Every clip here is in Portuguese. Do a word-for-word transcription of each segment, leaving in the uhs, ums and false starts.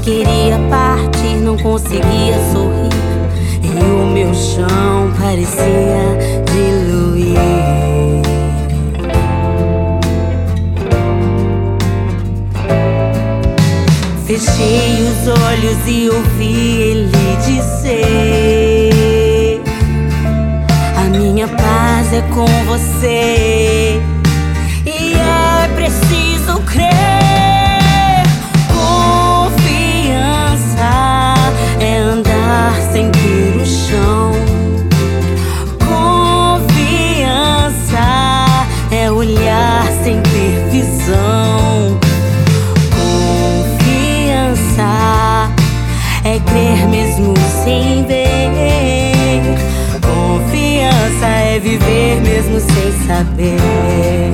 Queria partir, não conseguia sorrir, e o meu chão parecia diluir. Fechei os olhos e ouvi ele dizer: a minha paz é com você, e é preciso crer. Sem ter o chão, confiança é olhar sem ter visão. Confiança é crer mesmo sem ver. Confiança é viver mesmo sem saber.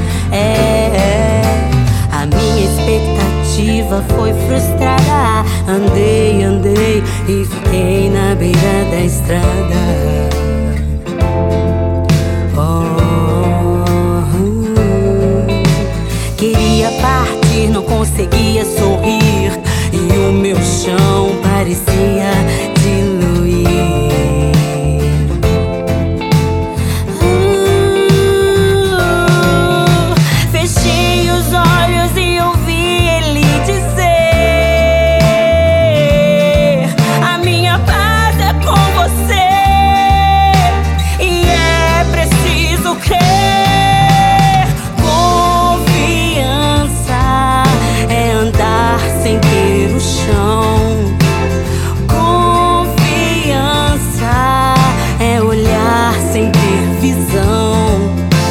É, a minha expectativa foi frustrada. Andei, andei e fiquei na beira da estrada. Oh, hum. Queria partir, não conseguia sorrir, e o meu chão parecia diluir. uh, Fechei os olhos e ouvi ele dizer: sem ter o chão. Confiança é olhar sem ter visão.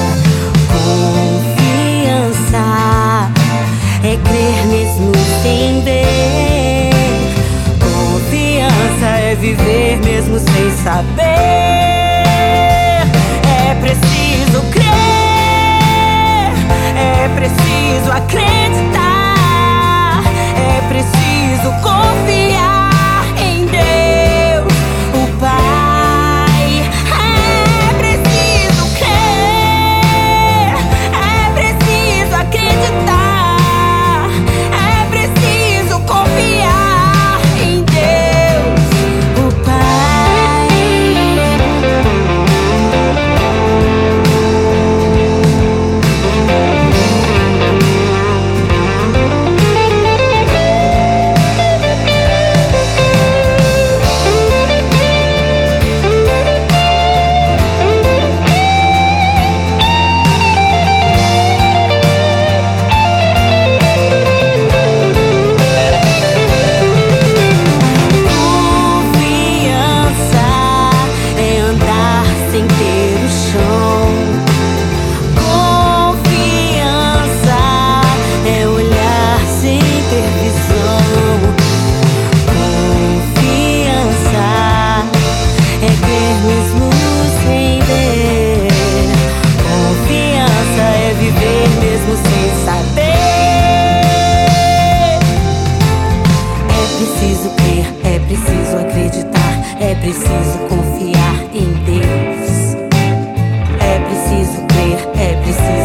Confiança é crer mesmo sem ver. Confiança é viver mesmo sem saber. É preciso crer, é preciso acreditar. É preciso confiar em Deus, o Pai. É preciso crer, é preciso acreditar. É preciso confiar em Deus, o Pai. É preciso confiar em Deus. É preciso crer, é preciso